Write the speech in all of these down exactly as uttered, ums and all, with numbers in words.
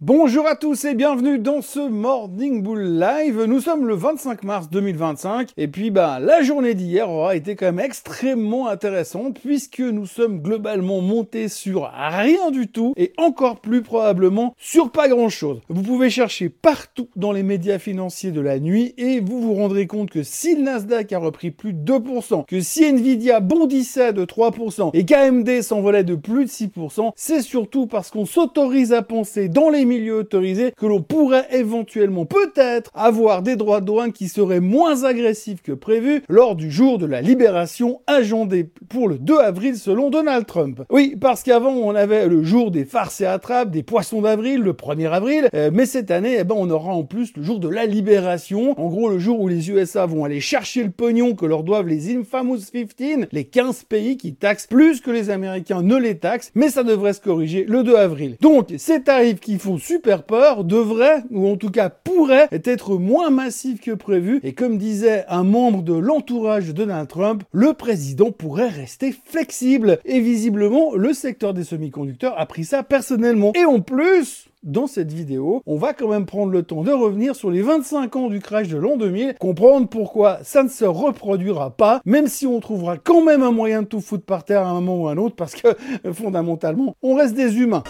Bonjour à tous et bienvenue dans ce Morning Bull Live. Nous sommes le vingt-cinq mars deux mille vingt-cinq et puis bah la journée d'hier aura été quand même extrêmement intéressante puisque nous sommes globalement montés sur rien du tout et encore plus probablement sur pas grand chose. Vous pouvez chercher partout dans les médias financiers de la nuit et vous vous rendrez compte que si le Nasdaq a repris plus de deux pour cent, que si Nvidia bondissait de trois pour cent et qu'A M D s'envolait de plus de six pour cent, c'est surtout parce qu'on s'autorise à penser dans les milieu autorisé que l'on pourrait éventuellement peut-être avoir des droits de douane qui seraient moins agressifs que prévu lors du jour de la libération agendé pour le deux avril selon Donald Trump. Oui, parce qu'avant on avait le jour des farces et attrapes, des poissons d'avril, le premier avril, euh, mais cette année eh ben, on aura en plus le jour de la libération, en gros le jour où les U S A vont aller chercher le pognon que leur doivent les Infamous quinze, les quinze pays qui taxent plus que les Américains ne les taxent, mais ça devrait se corriger le deux avril. Donc ces tarifs qui font super peur devrait, ou en tout cas pourrait, être moins massif que prévu. Et comme disait un membre de l'entourage de Donald Trump, le président pourrait rester flexible. Et visiblement, le secteur des semi-conducteurs a pris ça personnellement. Et en plus, dans cette vidéo, on va quand même prendre le temps de revenir sur les vingt-cinq ans du crash de l'an deux mille, comprendre pourquoi ça ne se reproduira pas, même si on trouvera quand même un moyen de tout foutre par terre à un moment ou à un autre, parce que fondamentalement, on reste des humains.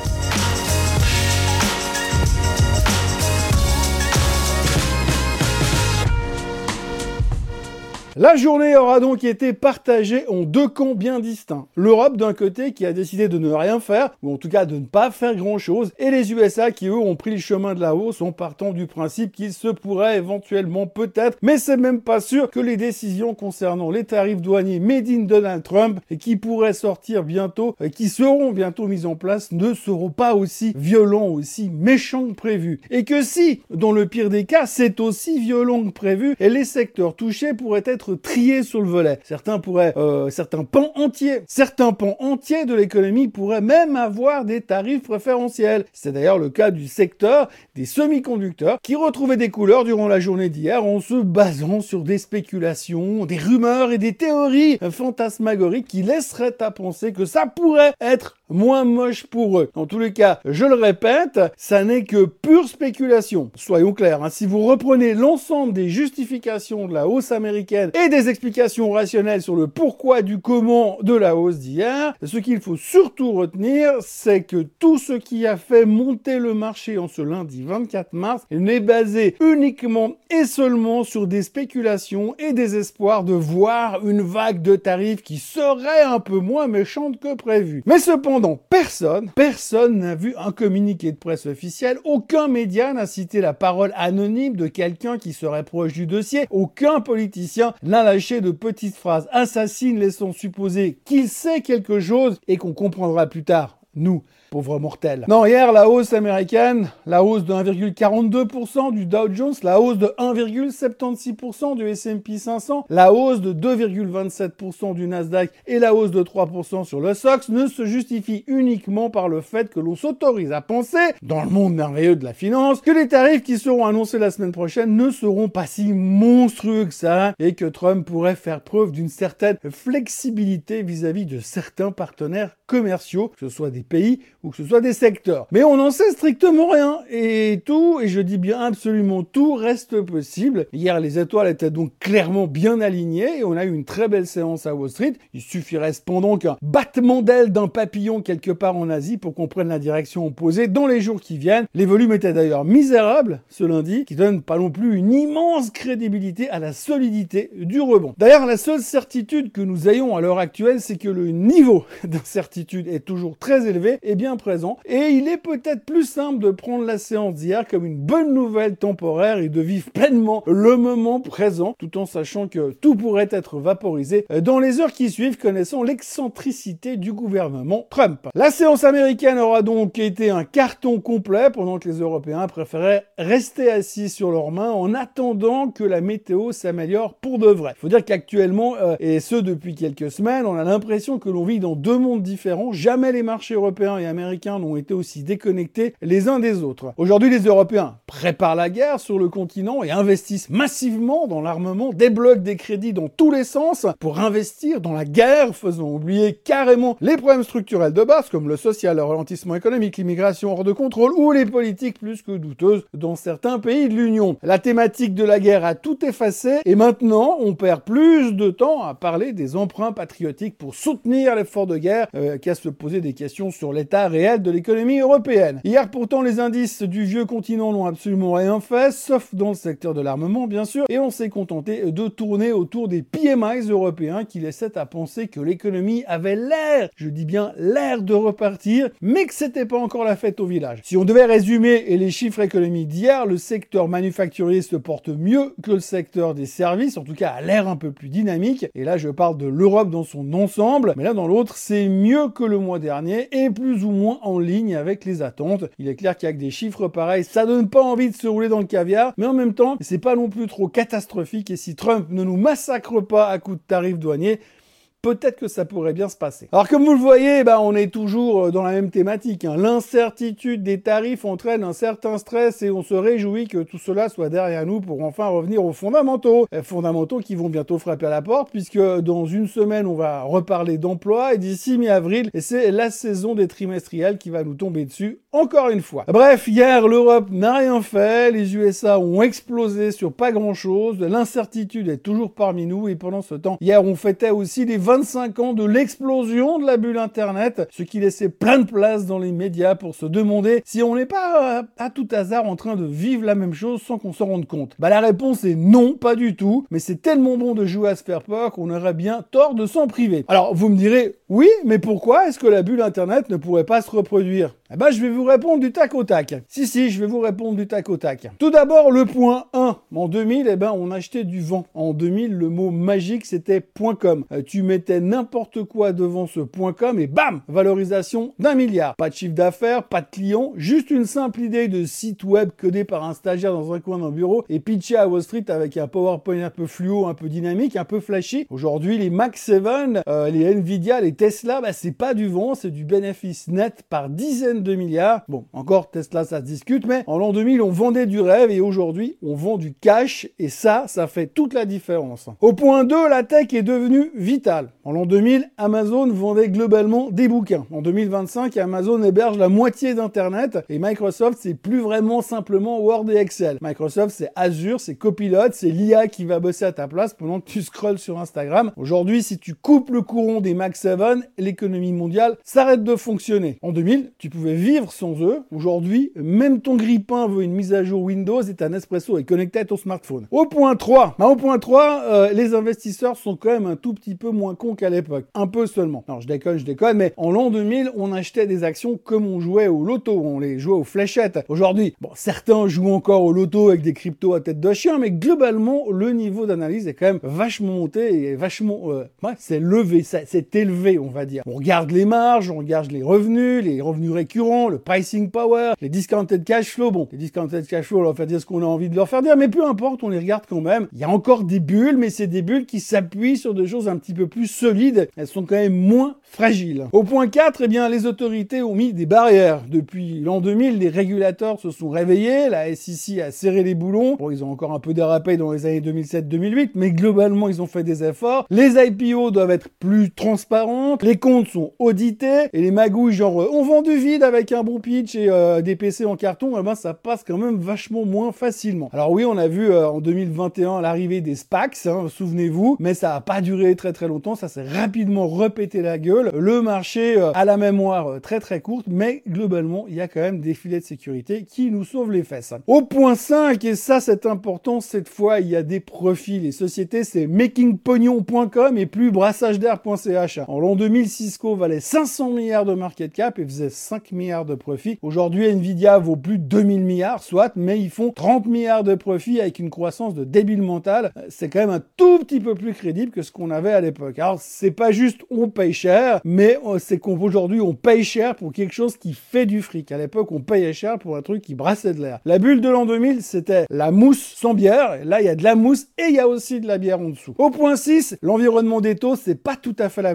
La journée aura donc été partagée en deux camps bien distincts. L'Europe d'un côté qui a décidé de ne rien faire, ou en tout cas de ne pas faire grand chose, et les U S A qui eux ont pris le chemin de la hausse en partant du principe qu'il se pourrait éventuellement peut-être, mais c'est même pas sûr que les décisions concernant les tarifs douaniers made in Donald Trump et qui pourraient sortir bientôt, qui seront bientôt mises en place, ne seront pas aussi violents, aussi méchants que prévu. Et que si, dans le pire des cas, c'est aussi violent que prévu, et les secteurs touchés pourraient être triés sur le volet. Certains pourraient, euh, certains pans entiers, certains pans entiers de l'économie pourraient même avoir des tarifs préférentiels. C'est d'ailleurs le cas du secteur des semi-conducteurs qui retrouvait des couleurs durant la journée d'hier en se basant sur des spéculations, des rumeurs et des théories fantasmagoriques qui laisseraient à penser que ça pourrait être moins moche pour eux. En tous les cas, je le répète, ça n'est que pure spéculation. Soyons clairs, hein, si vous reprenez l'ensemble des justifications de la hausse américaine et des explications rationnelles sur le pourquoi du comment de la hausse d'hier, ce qu'il faut surtout retenir, c'est que tout ce qui a fait monter le marché en ce lundi vingt-quatre mars n'est basé uniquement et seulement sur des spéculations et des espoirs de voir une vague de tarifs qui serait un peu moins méchante que prévu. Mais cependant, personne, personne n'a vu un communiqué de presse officiel, aucun média n'a cité la parole anonyme de quelqu'un qui serait proche du dossier, aucun politicien n'a lâché de petites phrases assassines laissant supposer qu'il sait quelque chose et qu'on comprendra plus tard, nous, pauvres mortels. Non, hier, la hausse américaine, la hausse de un virgule quarante-deux pour cent du Dow Jones, la hausse de un virgule soixante-seize pour cent du S and P cinq cents, la hausse de deux virgule vingt-sept pour cent du Nasdaq et la hausse de trois pour cent sur le S O X ne se justifient uniquement par le fait que l'on s'autorise à penser, dans le monde merveilleux de la finance, que les tarifs qui seront annoncés la semaine prochaine ne seront pas si monstrueux que ça et que Trump pourrait faire preuve d'une certaine flexibilité vis-à-vis de certains partenaires commerciaux, que ce soit des pays ou que ce soit des secteurs. Mais on n'en sait strictement rien. Et tout, et je dis bien absolument tout, reste possible. Hier, les étoiles étaient donc clairement bien alignées et on a eu une très belle séance à Wall Street. Il suffirait cependant qu'un battement d'aile d'un papillon quelque part en Asie pour qu'on prenne la direction opposée dans les jours qui viennent. Les volumes étaient d'ailleurs misérables ce lundi, qui donne pas non plus une immense crédibilité à la solidité du rebond. D'ailleurs, la seule certitude que nous ayons à l'heure actuelle, c'est que le niveau d'incertitude est toujours très élevé et bien présent, et il est peut-être plus simple de prendre la séance d'hier comme une bonne nouvelle temporaire et de vivre pleinement le moment présent, tout en sachant que tout pourrait être vaporisé dans les heures qui suivent, connaissant l'excentricité du gouvernement Trump. La séance américaine aura donc été un carton complet, pendant que les Européens préféraient rester assis sur leurs mains en attendant que la météo s'améliore pour de vrai. Il faut dire qu'actuellement, euh, et ce depuis quelques semaines, on a l'impression que l'on vit dans deux mondes différents. Jamais les marchés européens et américains Américains n'ont été aussi déconnectés les uns des autres. Aujourd'hui, les Européens préparent la guerre sur le continent et investissent massivement dans l'armement, débloquent des crédits dans tous les sens pour investir dans la guerre, faisant oublier carrément les problèmes structurels de base comme le social, le ralentissement économique, l'immigration hors de contrôle ou les politiques plus que douteuses dans certains pays de l'Union. La thématique de la guerre a tout effacé et maintenant on perd plus de temps à parler des emprunts patriotiques pour soutenir l'effort de guerre euh, qu'à se poser des questions sur l'état réel de l'économie européenne. Hier pourtant les indices du vieux continent n'ont absolument rien fait, sauf dans le secteur de l'armement bien sûr, et on s'est contenté de tourner autour des P M Is européens qui laissaient à penser que l'économie avait l'air, je dis bien l'air de repartir, mais que c'était pas encore la fête au village. Si on devait résumer les chiffres économiques d'hier, le secteur manufacturier se porte mieux que le secteur des services, en tout cas a l'air un peu plus dynamique, et là je parle de l'Europe dans son ensemble, mais là dans l'autre c'est mieux que le mois dernier et plus ou moins en ligne avec les attentes. Il est clair qu'avec des chiffres pareils, ça donne pas envie de se rouler dans le caviar, mais en même temps, c'est pas non plus trop catastrophique et si Trump ne nous massacre pas à coups de tarifs douaniers, peut-être que ça pourrait bien se passer. Alors comme vous le voyez, bah, on est toujours dans la même thématique. Hein. L'incertitude des tarifs entraîne un certain stress et on se réjouit que tout cela soit derrière nous pour enfin revenir aux fondamentaux. Les fondamentaux qui vont bientôt frapper à la porte puisque dans une semaine, on va reparler d'emploi et d'ici mi-avril, et c'est la saison des trimestriels qui va nous tomber dessus encore une fois. Bref, hier, l'Europe n'a rien fait, les U S A ont explosé sur pas grand-chose, l'incertitude est toujours parmi nous et pendant ce temps, hier, on fêtait aussi les vingt-cinq ans de l'explosion de la bulle Internet, ce qui laissait plein de place dans les médias pour se demander si on n'est pas, à tout hasard, en train de vivre la même chose sans qu'on s'en rende compte. Bah la réponse est non, pas du tout, mais c'est tellement bon de jouer à se faire peur qu'on aurait bien tort de s'en priver. Alors, vous me direz, oui, mais pourquoi est-ce que la bulle Internet ne pourrait pas se reproduire ? Eh ben, je vais vous répondre du tac au tac. Si, si, je vais vous répondre du tac au tac. Tout d'abord, le point un. En deux mille, eh ben, on achetait du vent. En deux mille, le mot magique, c'était .com. Euh, tu mettais n'importe quoi devant ce .com et bam, valorisation d'un milliard. Pas de chiffre d'affaires, pas de clients, juste une simple idée de site web codé par un stagiaire dans un coin d'un bureau et pitché à Wall Street avec un PowerPoint un peu fluo, un peu dynamique, un peu flashy. Aujourd'hui, les Mac sept, euh, les Nvidia, les Tesla, bah, c'est pas du vent, c'est du bénéfice net par dizaines de milliards. Bon, encore Tesla, ça se discute, mais en l'an deux mille, on vendait du rêve et aujourd'hui, on vend du cash et ça, ça fait toute la différence. Au point deux, la tech est devenue vitale. En l'an deux mille, Amazon vendait globalement des bouquins. En deux mille vingt-cinq, Amazon héberge la moitié d'Internet et Microsoft, c'est plus vraiment simplement Word et Excel. Microsoft, c'est Azure, c'est Copilot, c'est l'I A qui va bosser à ta place pendant que tu scrolles sur Instagram. Aujourd'hui, si tu coupes le courant des Mac sept, l'économie mondiale s'arrête de fonctionner. En deux mille, tu pouvais vivre sans eux. Aujourd'hui, même ton grille-pain veut une mise à jour Windows et ta Nespresso est connectée à ton smartphone. Au point trois, bah au point trois, euh, les investisseurs sont quand même un tout petit peu moins cons qu'à l'époque. Un peu seulement. Non, je déconne, je déconne, mais en l'an deux mille, on achetait des actions comme on jouait au loto, on les jouait aux fléchettes. Aujourd'hui, bon, certains jouent encore au loto avec des cryptos à tête de chien, mais globalement, le niveau d'analyse est quand même vachement monté et vachement, euh, ouais, c'est levé, c'est élevé, on va dire. On regarde les marges, on regarde les revenus, les revenus récurrents, le pricing power, les discounted cash flow. Bon, les discounted cash flow, on leur fait dire ce qu'on a envie de leur faire dire, mais peu importe, on les regarde quand même. Il y a encore des bulles, mais c'est des bulles qui s'appuient sur des choses un petit peu plus solides. Elles sont quand même moins fragiles. Au point quatre, eh bien, les autorités ont mis des barrières. Depuis l'an deux mille, les régulateurs se sont réveillés, la S E C a serré les boulons. Bon, ils ont encore un peu dérapé dans les années deux mille sept deux mille huit, mais globalement, ils ont fait des efforts. Les I P O doivent être plus transparentes, les comptes sont audités, et les magouilles genre, euh, on vend du vide avec un bon pitch et euh, des P C en carton, eh ben, ça passe quand même vachement moins facilement. Alors oui, on a vu euh, en deux mille vingt et un l'arrivée des SPACs, hein, souvenez-vous, mais ça a pas duré très très longtemps, ça s'est rapidement repété la gueule. Le marché euh, a la mémoire euh, très très courte, mais globalement, il y a quand même des filets de sécurité qui nous sauvent les fesses. Au point cinq, et ça c'est important, cette fois, il y a des profits. Les sociétés, c'est making pognon point com et plus brassage d'air point c h. En l'an deux mille, Cisco valait cinq cents milliards de market cap et faisait cinq milliards de profits. Aujourd'hui, Nvidia vaut plus de deux mille milliards, soit, mais ils font trente milliards de profits avec une croissance de débile mental. C'est quand même un tout petit peu plus crédible que ce qu'on avait à l'époque. Alors, c'est pas juste on paye cher, mais c'est qu'aujourd'hui, on paye cher pour quelque chose qui fait du fric. À l'époque, on payait cher pour un truc qui brassait de l'air. La bulle de l'an deux mille, c'était la mousse sans bière. Et là, il y a de la mousse et il y a aussi de la bière en dessous. Au point six, l'environnement des taux, c'est pas tout à fait la même chose.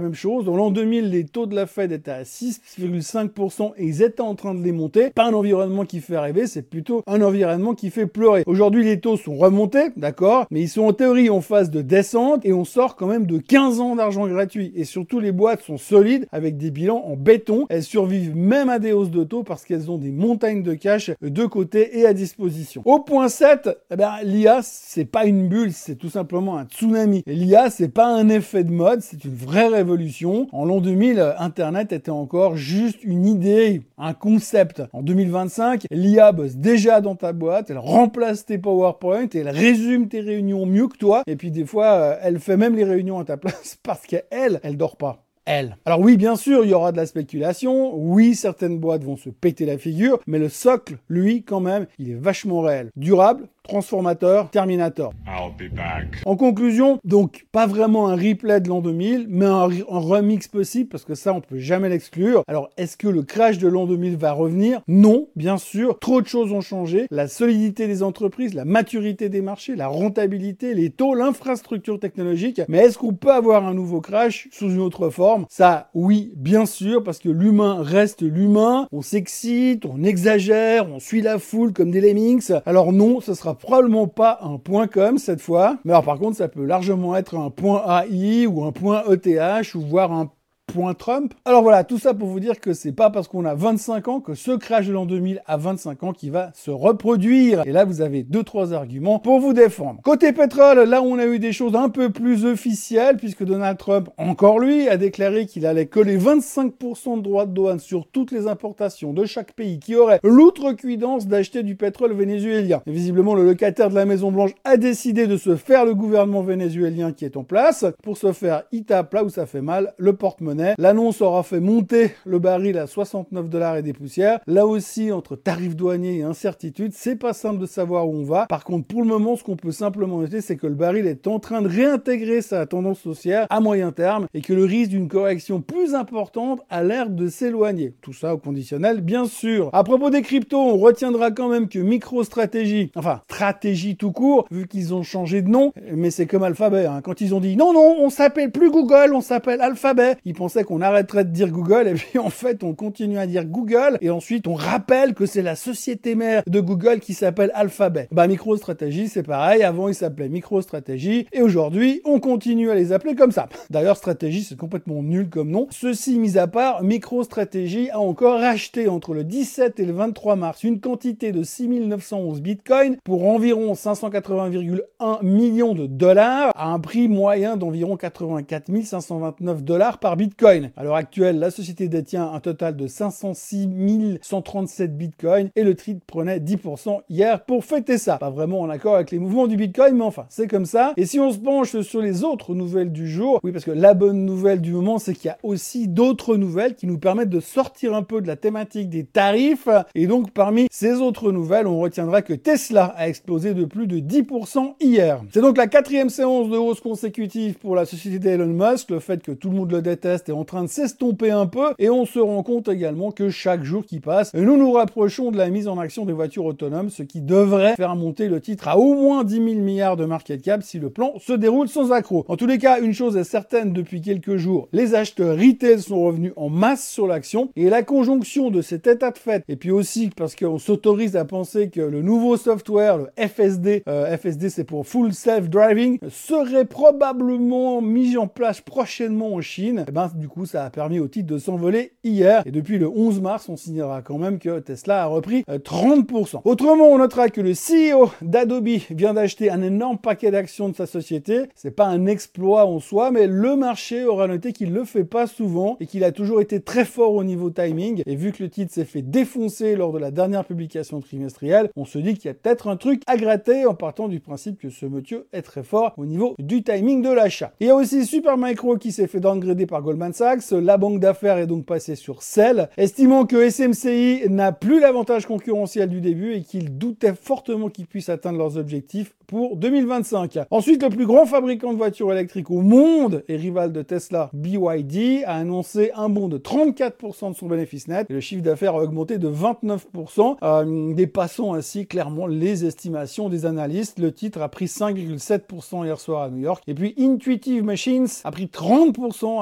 Dans l'an deux mille, les taux de la Fed étaient à six virgule cinq pour cent et ils étaient en train de les monter. Pas un environnement qui fait rêver, c'est plutôt un environnement qui fait pleurer. Aujourd'hui, les taux sont remontés, d'accord, mais ils sont en théorie en phase de descente et on sort quand même de quinze ans d'argent gratuit. Et surtout, les boîtes sont solides avec des bilans en béton. Elles survivent même à des hausses de taux parce qu'elles ont des montagnes de cash de côté et à disposition. Au point sept, eh ben, l'I A, c'est pas une bulle, c'est tout simplement un tsunami. L'I A, c'est pas un effet de mode, c'est une vraie révolution. En l'an deux mille, Internet était encore juste une idée, un concept. En deux mille vingt-cinq, l'I A bosse déjà dans ta boîte, elle remplace tes PowerPoint et elle résume tes réunions mieux que toi. Et puis des fois, elle fait même les réunions à ta place parce qu'elle, elle dort pas. Elle. Alors oui, bien sûr, il y aura de la spéculation. Oui, certaines boîtes vont se péter la figure, mais le socle, lui, quand même, il est vachement réel. Durable, transformateur, Terminator. I'll be back. En conclusion, donc, pas vraiment un replay de l'an deux mille, mais un, un remix possible, parce que ça, on peut jamais l'exclure. Alors, est-ce que le crash de l'an deux mille va revenir? Non, bien sûr. Trop de choses ont changé. La solidité des entreprises, la maturité des marchés, la rentabilité, les taux, l'infrastructure technologique. Mais est-ce qu'on peut avoir un nouveau crash sous une autre forme? Ça, oui, bien sûr, parce que l'humain reste l'humain. On s'excite, on exagère, on suit la foule comme des lemmings. Alors non, ce sera probablement pas un point com cette fois. Mais alors par contre, ça peut largement être un point A I ou un point E T H ou voire un point Trump. Alors voilà, tout ça pour vous dire que c'est pas parce qu'on a vingt-cinq ans que ce crash de l'an deux mille à vingt-cinq ans qui va se reproduire. Et là, vous avez deux, trois arguments pour vous défendre. Côté pétrole, là, on a eu des choses un peu plus officielles puisque Donald Trump, encore lui, a déclaré qu'il allait coller vingt-cinq pour cent de droits de douane sur toutes les importations de chaque pays qui aurait l'outrecuidance d'acheter du pétrole vénézuélien. Et visiblement, le locataire de la Maison-Blanche a décidé de se faire le gouvernement vénézuélien qui est en place. Pour se faire, il tape là où ça fait mal, le porte-monnaie. L'annonce aura fait monter le baril à soixante-neuf dollars et des poussières. Là aussi, entre tarifs douaniers et incertitude, c'est pas simple de savoir où on va. Par contre, pour le moment, ce qu'on peut simplement noter, c'est que le baril est en train de réintégrer sa tendance haussière à moyen terme et que le risque d'une correction plus importante a l'air de s'éloigner. Tout ça au conditionnel, bien sûr. À propos des cryptos, on retiendra quand même que MicroStrategy, enfin, stratégie tout court, vu qu'ils ont changé de nom, mais c'est comme Alphabet, hein. Quand ils ont dit non, non, on s'appelle plus Google, on s'appelle Alphabet, ils pensaient qu'on arrêterait de dire Google et puis en fait on continue à dire Google et ensuite on rappelle que c'est la société mère de Google qui s'appelle Alphabet. Bah MicroStrategy c'est pareil, avant ils s'appelaient MicroStrategy et aujourd'hui on continue à les appeler comme ça. D'ailleurs Strategy c'est complètement nul comme nom. Ceci mis à part, MicroStrategy a encore racheté entre le dix-sept et le vingt-trois mars une quantité de six mille neuf cent onze bitcoins pour environ cinq cent quatre-vingts virgule un millions de dollars à un prix moyen d'environ quatre-vingt-quatre mille cinq cent vingt-neuf dollars par bitcoin. À l'heure actuelle, la société détient un total de cinq cent six mille cent trente-sept bitcoins et le titre prenait dix pour cent hier pour fêter ça. Pas vraiment en accord avec les mouvements du bitcoin, mais enfin, c'est comme ça. Et si on se penche sur les autres nouvelles du jour, oui, parce que la bonne nouvelle du moment, c'est qu'il y a aussi d'autres nouvelles qui nous permettent de sortir un peu de la thématique des tarifs. Et donc, parmi ces autres nouvelles, on retiendra que Tesla a explosé de plus de dix pour cent hier. C'est donc la quatrième séance de hausse consécutive pour la société d'Elon Musk. Le fait que tout le monde le déteste est en train de s'estomper un peu et on se rend compte également que chaque jour qui passe, nous nous rapprochons de la mise en action des voitures autonomes, ce qui devrait faire monter le titre à au moins dix mille milliards de market cap si le plan se déroule sans accroc. En tous les cas, une chose est certaine depuis quelques jours, les acheteurs retail sont revenus en masse sur l'action et la conjonction de cet état de fait et puis aussi parce qu'on s'autorise à penser que le nouveau software, le F S D, euh, F S D c'est pour Full Self Driving, serait probablement mis en place prochainement en Chine, et ben du coup ça a permis au titre de s'envoler hier et depuis le onze mars on signera quand même que Tesla a repris euh, trente pour cent. Autrement on notera que le C E O d'Adobe vient d'acheter un énorme paquet d'actions de sa société. C'est pas un exploit en soi mais le marché aura noté qu'il le fait pas souvent et qu'il a toujours été très fort au niveau timing et vu que le titre s'est fait défoncer lors de la dernière publication trimestrielle, on se dit qu'il y a peut-être un truc à gratter en partant du principe que ce monsieur est très fort au niveau du timing de l'achat. Il y a aussi Supermicro qui s'est fait downgrader par Goldman Sachs. La banque d'affaires est donc passée sur sell, estimant que S M C I n'a plus l'avantage concurrentiel du début et qu'il doutait fortement qu'ils puissent atteindre leurs objectifs pour deux mille vingt-cinq. Ensuite, le plus grand fabricant de voitures électriques au monde et rival de Tesla, B Y D, a annoncé un bond de trente-quatre pour cent de son bénéfice net et le chiffre d'affaires a augmenté de vingt-neuf pour cent, euh, dépassant ainsi clairement les estimations des analystes. Le titre a pris cinq virgule sept pour cent hier soir à New York. Et puis Intuitive Machines a pris trente pour cent après avoir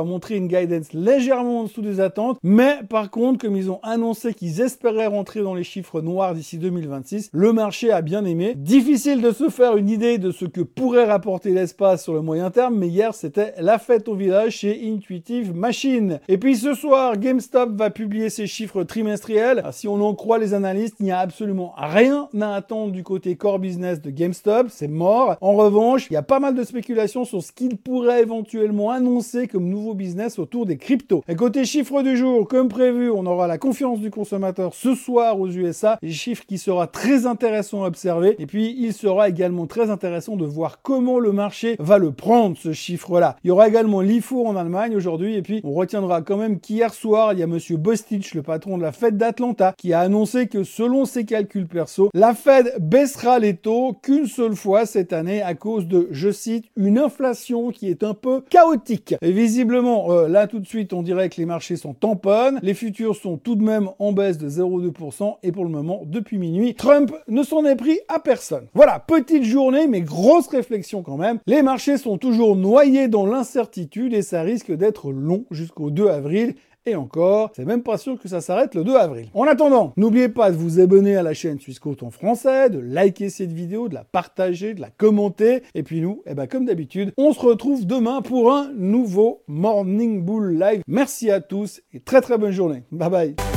a montré une guidance légèrement en dessous des attentes, mais par contre, comme ils ont annoncé qu'ils espéraient rentrer dans les chiffres noirs d'ici deux mille vingt-six, le marché a bien aimé. Difficile de se faire une idée de ce que pourrait rapporter l'espace sur le moyen terme, mais hier c'était la fête au village chez Intuitive Machines. Et puis ce soir, GameStop va publier ses chiffres trimestriels. Alors, si on en croit les analystes, il n'y a absolument rien à attendre du côté core business de GameStop, c'est mort. En revanche, il y a pas mal de spéculations sur ce qu'il pourrait éventuellement annoncer comme nouveau business autour des cryptos. Et côté chiffres du jour, comme prévu, on aura la confiance du consommateur ce soir aux U S A, des chiffres qui sera très intéressant à observer. Et puis, il sera également très intéressant de voir comment le marché va le prendre, ce chiffre-là. Il y aura également l'I F O en Allemagne aujourd'hui. Et puis, on retiendra quand même qu'hier soir, il y a monsieur Bostich, le patron de la Fed d'Atlanta, qui a annoncé que selon ses calculs perso, la Fed baissera les taux qu'une seule fois cette année à cause de, je cite, une inflation qui est un peu chaotique. Et visiblement, euh, là tout de suite, on dirait que les marchés sont tamponnes. Les futurs sont tout de même en baisse de zéro virgule deux pour cent et pour le moment, depuis minuit, Trump ne s'en est pris à personne. Voilà, petite journée, mais grosse réflexion quand même. Les marchés sont toujours noyés dans l'incertitude et ça risque d'être long jusqu'au deux avril. Et encore, c'est même pas sûr que ça s'arrête le deux avril. En attendant, n'oubliez pas de vous abonner à la chaîne Swissquote en français, de liker cette vidéo, de la partager, de la commenter. Et puis nous, eh ben comme d'habitude, on se retrouve demain pour un nouveau Morning Bull Live. Merci à tous et très très bonne journée. Bye bye.